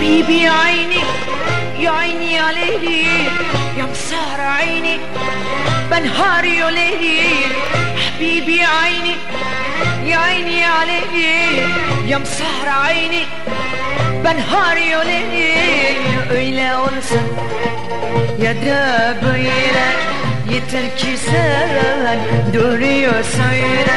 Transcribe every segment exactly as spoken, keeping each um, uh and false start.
حبيبي يا عيني يا عيني يا ليلي يا مسهر عيني بنهار يا ليلي حبيبي يا عيني يا عيني يا ليلي يا مسهر عيني بنهار يا ليلي öyle olsun ya da böyle yeter ki sen duruyorsun öyle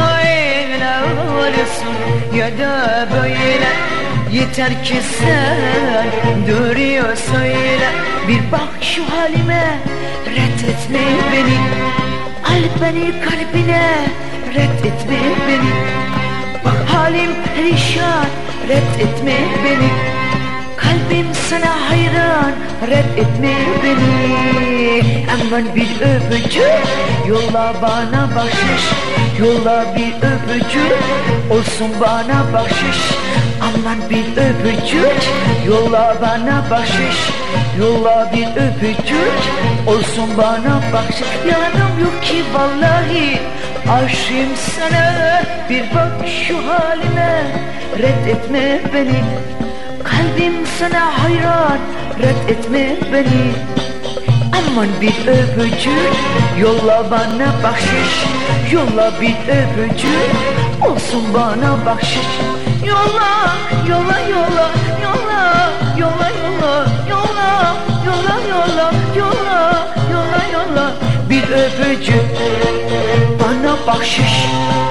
olsun ya da böyle yeter ki sen duruyorsun öyle bir bak şu halime reddetme beni al beni kalbine reddetme beni bak halim perişan reddetme beni kalbim sana hayran reddetme beni aman bir öpücük yolla bana bahşiş yolla bir öpücük olsun bana bahşiş aman bir öpücük yolla bana bahşiş yolla bir öpücük olsun bana bahşiş yalanım yok ki vallahi aşığım sana bir bak şu halime reddetme beni kalbim sana hayran reddetme beni aman bir öpücük yolla bana bahşiş yolla bir öpücük olsun bana bahşiş yolla yolla yolla yolla yolla yolla yolla yolla yolla yolla yolla yolla bir öpücük bana bahşiş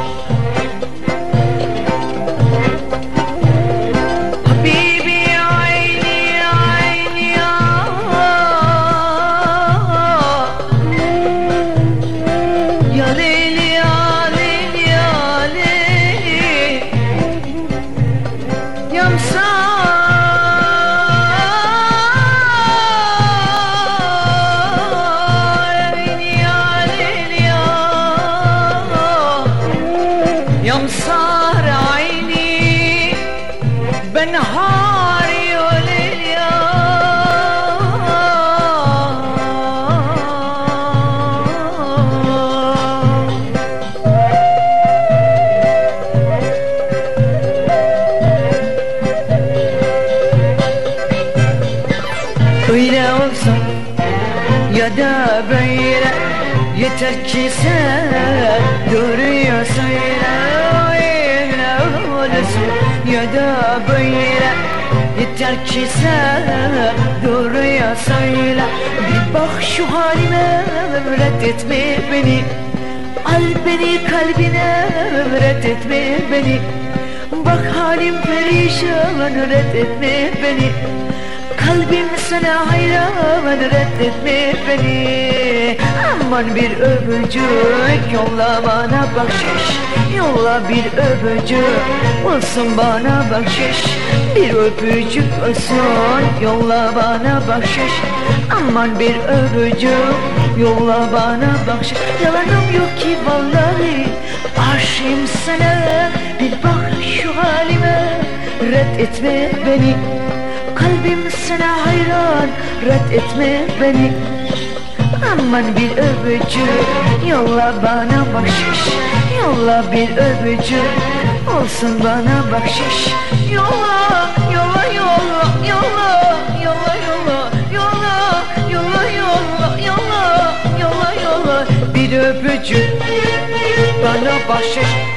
يمسار عيني بنهار يوليل يا öyle olsun ya da böyle yeter ki sen duruyorsun ya da böyle yeter ki sen duruyorsun öyle bir bak şu halime reddetme beni al beni kalbine reddetme beni bak halim perişan reddetme beni kalbim sana hayran reddetme beni aman bir öpücük yolla bana bahşiş yolla bir öpücük olsun bana bahşiş bir öpücük olsun yolla bana bahşiş aman bir öpücük yolla bana bahşiş yalanım yok ki vallahi aşığım sana bir bak şu halime reddetme beni kalbim sana hayran reddetme beni aman bir öpücük yolla bana bahşiş yolla bir öpücük olsun bana bahşiş yolla yolla yolla yolla yolla yolla yolla yolla yolla yolla yolla yolla bir öpücük bana bahşiş